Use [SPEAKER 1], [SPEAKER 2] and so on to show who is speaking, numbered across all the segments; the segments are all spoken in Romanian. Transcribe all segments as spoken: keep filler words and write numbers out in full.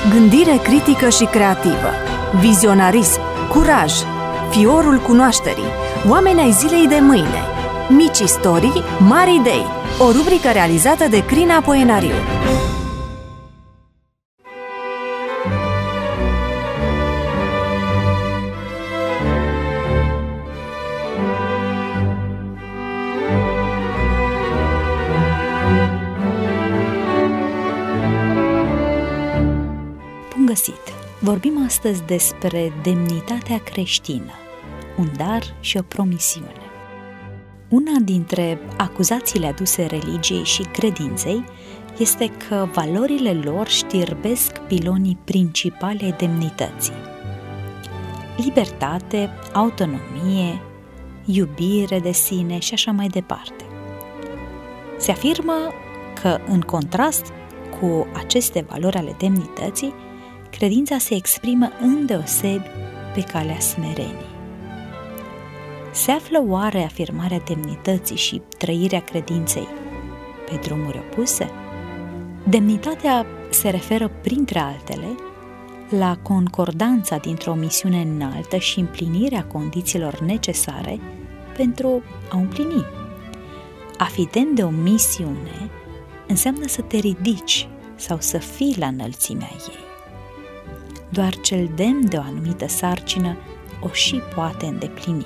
[SPEAKER 1] Gândire critică și creativă, vizionarism, curaj, fiorul cunoașterii, oameni ai zilei de mâine, mici istorii, mari idei, o rubrică realizată de Crina Poenariu.
[SPEAKER 2] Bun găsit! Vorbim astăzi despre demnitatea creștină, un dar și o promisiune. Una dintre acuzațiile aduse religiei și credinței este că valorile lor știrbesc pilonii principali ai demnității. Libertate, autonomie, iubire de sine și așa mai departe. Se afirmă că, în contrast cu aceste valori ale demnității, credința se exprimă îndeosebi pe calea smereniei. Se află oare afirmarea demnității și trăirea credinței pe drumuri opuse? Demnitatea se referă, printre altele, la concordanța dintre o misiune înaltă și împlinirea condițiilor necesare pentru a o împlini. A fi demn de o misiune înseamnă să te ridici sau să fii la înălțimea ei. Doar cel demn de o anumită sarcină o și poate îndeplini.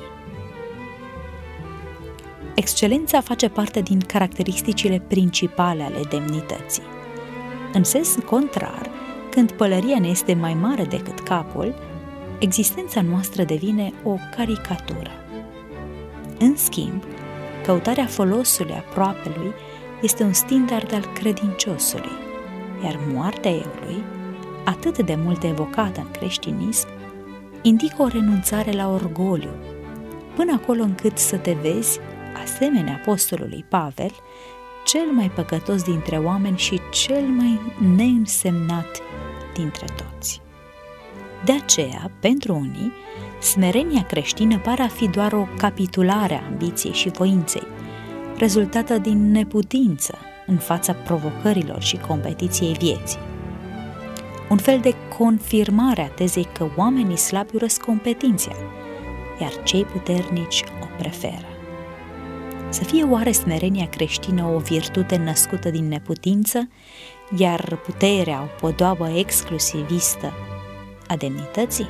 [SPEAKER 2] Excelența face parte din caracteristicile principale ale demnității. În sens contrar, când pălăria ne este mai mare decât capul, existența noastră devine o caricatură. În schimb, căutarea folosului aproapelui este un standard al credinciosului, iar moartea euului, atât de mult evocată în creștinism, indică o renunțare la orgoliu, până acolo încât să te vezi, asemenea apostolului Pavel, cel mai păcătos dintre oameni și cel mai neînsemnat dintre toți. De aceea, pentru unii, smerenia creștină pare a fi doar o capitulare a ambiției și voinței, rezultată din neputință în fața provocărilor și competiției vieții. Un fel de confirmare a tezei că oamenii slabi urăsc competiția, iar cei puternici o preferă. Să fie oare smerenia creștină o virtute născută din neputință, iar puterea o podoabă exclusivistă a demnității?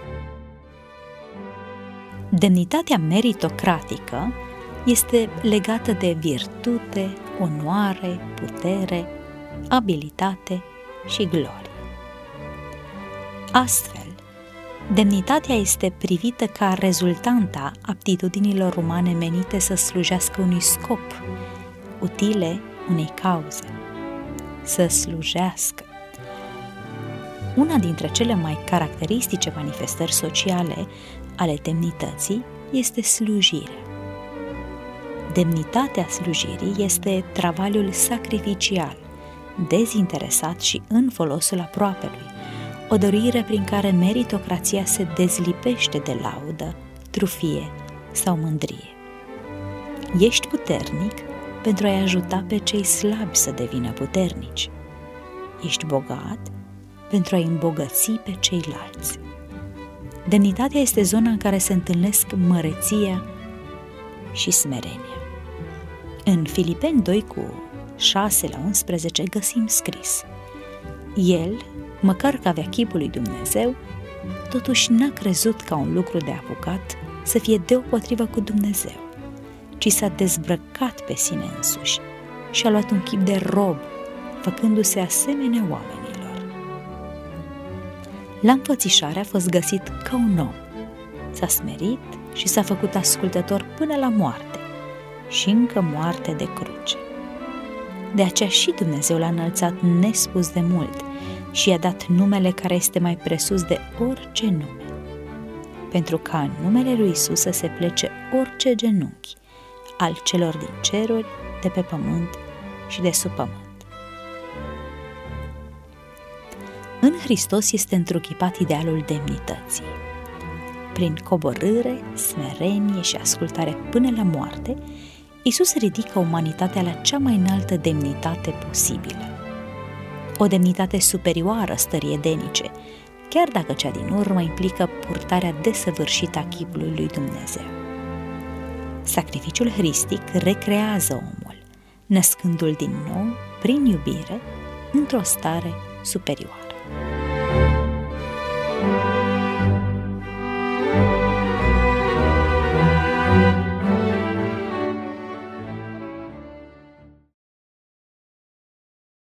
[SPEAKER 2] Demnitatea meritocratică este legată de virtute, onoare, putere, abilitate și glorie. Astfel, demnitatea este privită ca rezultanta aptitudinilor umane menite să slujească unui scop, utile unei cauze. Să slujească. Una dintre cele mai caracteristice manifestări sociale ale demnității este slujirea. Demnitatea slujirii este travaliul sacrificial, dezinteresat și în folosul aproapelui, o dăruire prin care meritocrația se dezlipește de laudă, trufie sau mândrie. Ești puternic pentru a-i ajuta pe cei slabi să devină puternici. Ești bogat pentru a-i îmbogăți pe ceilalți. Demnitatea este zona în care se întâlnesc măreția și smerenia. În Filipeni doi cu șase la unsprezece găsim scris: El, măcar că avea chipul lui Dumnezeu, totuși n-a crezut ca un lucru de apucat să fie deopotrivă cu Dumnezeu, ci s-a dezbrăcat pe sine însuși și a luat un chip de rob, făcându-se asemenea oamenilor. La înfățișare a fost găsit ca un om, s-a smerit și s-a făcut ascultător până la moarte și încă moarte de cruce. De aceea și Dumnezeu l-a înălțat nespus de mult și i-a dat numele care este mai presus de orice nume, pentru ca în numele lui Iisus să se plece orice genunchi, al celor din ceruri, de pe pământ și de sub pământ. În Hristos este întruchipat idealul demnității. Prin coborâre, smerenie și ascultare până la moarte, Iisus ridică umanitatea la cea mai înaltă demnitate posibilă. o demnitate superioară stării edenice, chiar dacă cea din urmă implică purtarea desăvârșită a chipului lui Dumnezeu. Sacrificiul hristic recrează omul, născându-l din nou, prin iubire, într-o stare superioară.